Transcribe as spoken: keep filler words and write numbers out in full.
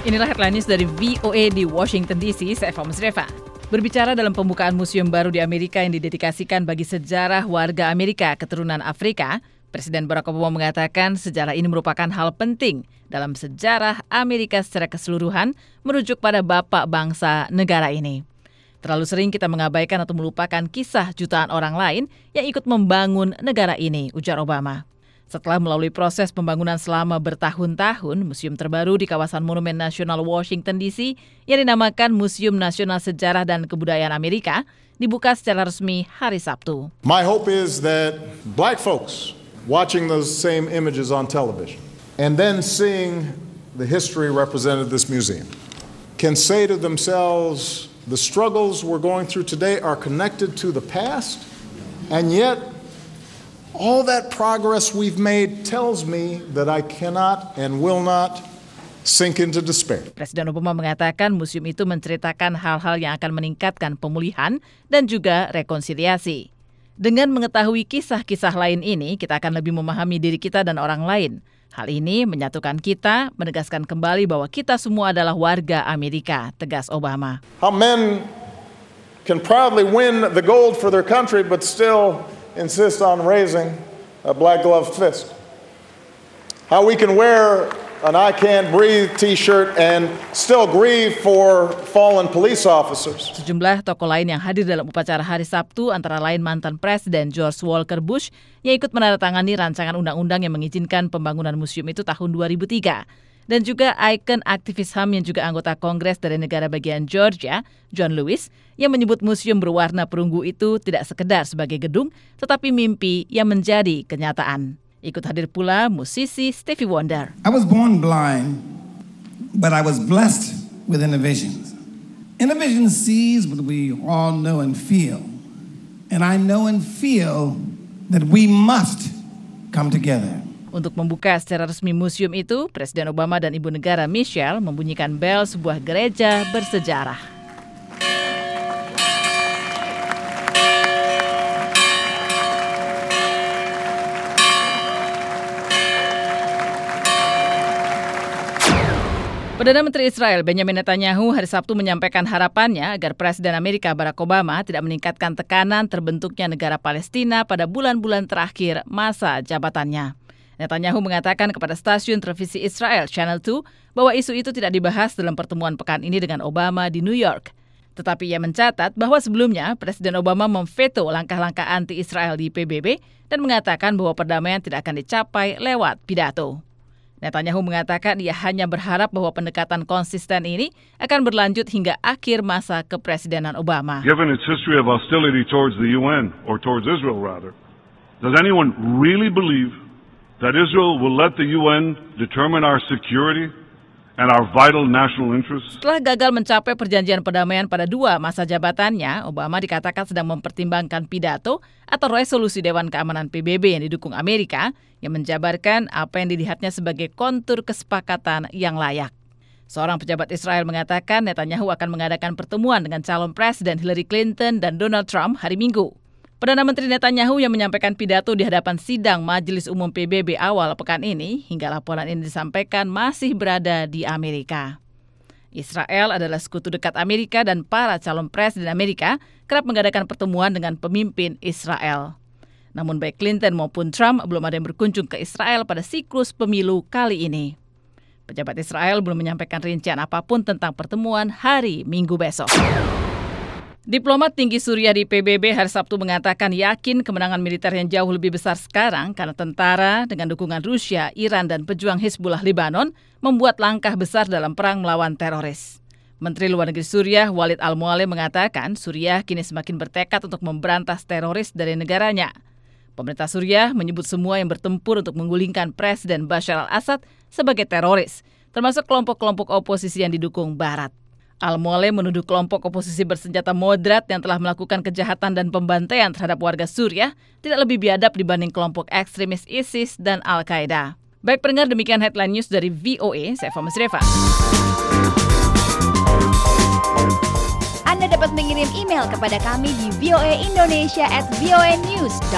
Inilah headline news dari V O A di Washington D C, saya Eva Musreva. Berbicara dalam pembukaan museum baru di Amerika yang didedikasikan bagi sejarah warga Amerika keturunan Afrika, Presiden Barack Obama mengatakan sejarah ini merupakan hal penting dalam sejarah Amerika secara keseluruhan merujuk pada bapak bangsa negara ini. Terlalu sering kita mengabaikan atau melupakan kisah jutaan orang lain yang ikut membangun negara ini, ujar Obama. Setelah melalui proses pembangunan selama bertahun-tahun, museum terbaru di kawasan Monumen Nasional Washington D C yang dinamakan Museum Nasional Sejarah dan Kebudayaan Amerika dibuka secara resmi hari Sabtu. My hope is that black folks watching those same images on television and then seeing the history represented in this museum can say to themselves, the struggles we're going through today are connected to the past, and yet all that progress we've made tells me that I cannot and will not sink into despair. Presiden Obama mengatakan museum itu menceritakan hal-hal yang akan meningkatkan pemulihan dan juga rekonsiliasi. Dengan mengetahui kisah-kisah lain ini, kita akan lebih memahami diri kita dan orang lain. Hal ini menyatukan kita, menegaskan kembali bahwa kita semua adalah warga Amerika, tegas Obama. How men can proudly win the gold for their country but still insist on raising a black gloved fist. How we can wear an I Can't Breathe t-shirt and still grieve for fallen police officers. Sejumlah tokoh lain yang hadir dalam upacara hari Sabtu antara lain mantan Presiden George Walker Bush yang ikut menandatangani rancangan undang-undang yang mengizinkan pembangunan museum itu tahun dua ribu tiga. Dan juga ikon aktivis H A M yang juga anggota Kongres dari negara bagian Georgia, John Lewis, yang menyebut museum berwarna perunggu itu tidak sekedar sebagai gedung, tetapi mimpi yang menjadi kenyataan. Ikut hadir pula musisi Stevie Wonder. I was born blind, but I was blessed with inner visions. Inner vision sees what we all know and feel. And I know and feel that we must come together. Untuk membuka secara resmi museum itu, Presiden Obama dan Ibu Negara Michelle membunyikan bel sebuah gereja bersejarah. Perdana Menteri Israel Benjamin Netanyahu hari Sabtu menyampaikan harapannya agar Presiden Amerika Barack Obama tidak meningkatkan tekanan terbentuknya negara Palestina pada bulan-bulan terakhir masa jabatannya. Netanyahu mengatakan kepada stasiun televisi Israel Channel dua bahwa isu itu tidak dibahas dalam pertemuan pekan ini dengan Obama di New York. Tetapi ia mencatat bahwa sebelumnya Presiden Obama memveto langkah-langkah anti-Israel di P B B dan mengatakan bahwa perdamaian tidak akan dicapai lewat pidato. Netanyahu mengatakan ia hanya berharap bahwa pendekatan konsisten ini akan berlanjut hingga akhir masa kepresidenan Obama. Given its history of hostility towards the U N, or towards Israel rather, does anyone really believe that Israel will let the U N determine our security and our vital national interests? Setelah gagal mencapai perjanjian perdamaian pada dua masa jabatannya, Obama dikatakan sedang mempertimbangkan pidato atau resolusi Dewan Keamanan P B B yang didukung Amerika yang menjabarkan apa yang dilihatnya sebagai kontur kesepakatan yang layak. Seorang pejabat Israel mengatakan Netanyahu akan mengadakan pertemuan dengan calon Presiden Hillary Clinton dan Donald Trump hari Minggu. Perdana Menteri Netanyahu yang menyampaikan pidato di hadapan sidang Majelis Umum P B B awal pekan ini, hingga laporan ini disampaikan masih berada di Amerika. Israel adalah sekutu dekat Amerika dan para calon presiden Amerika kerap mengadakan pertemuan dengan pemimpin Israel. Namun baik Clinton maupun Trump belum ada yang berkunjung ke Israel pada siklus pemilu kali ini. Pejabat Israel belum menyampaikan rincian apapun tentang pertemuan hari Minggu besok. Diplomat tinggi Suriah di P B B hari Sabtu mengatakan yakin kemenangan militer yang jauh lebih besar sekarang karena tentara dengan dukungan Rusia, Iran, dan pejuang Hizbullah Lebanon membuat langkah besar dalam perang melawan teroris. Menteri Luar Negeri Suriah Walid Al-Mualem mengatakan Suriah kini semakin bertekad untuk memberantas teroris dari negaranya. Pemerintah Suriah menyebut semua yang bertempur untuk menggulingkan Presiden Bashar al-Assad sebagai teroris, termasuk kelompok-kelompok oposisi yang didukung Barat. Al-Mualem menuduh kelompok oposisi bersenjata moderat yang telah melakukan kejahatan dan pembantaian terhadap warga Suriah tidak lebih biadab dibanding kelompok ekstremis ISIS dan Al-Qaeda. Baik pendengar, demikian headline news dari V O A, saya Eva Musreva. Anda dapat mengirim email kepada kami di voaindonesia at voanews dot com.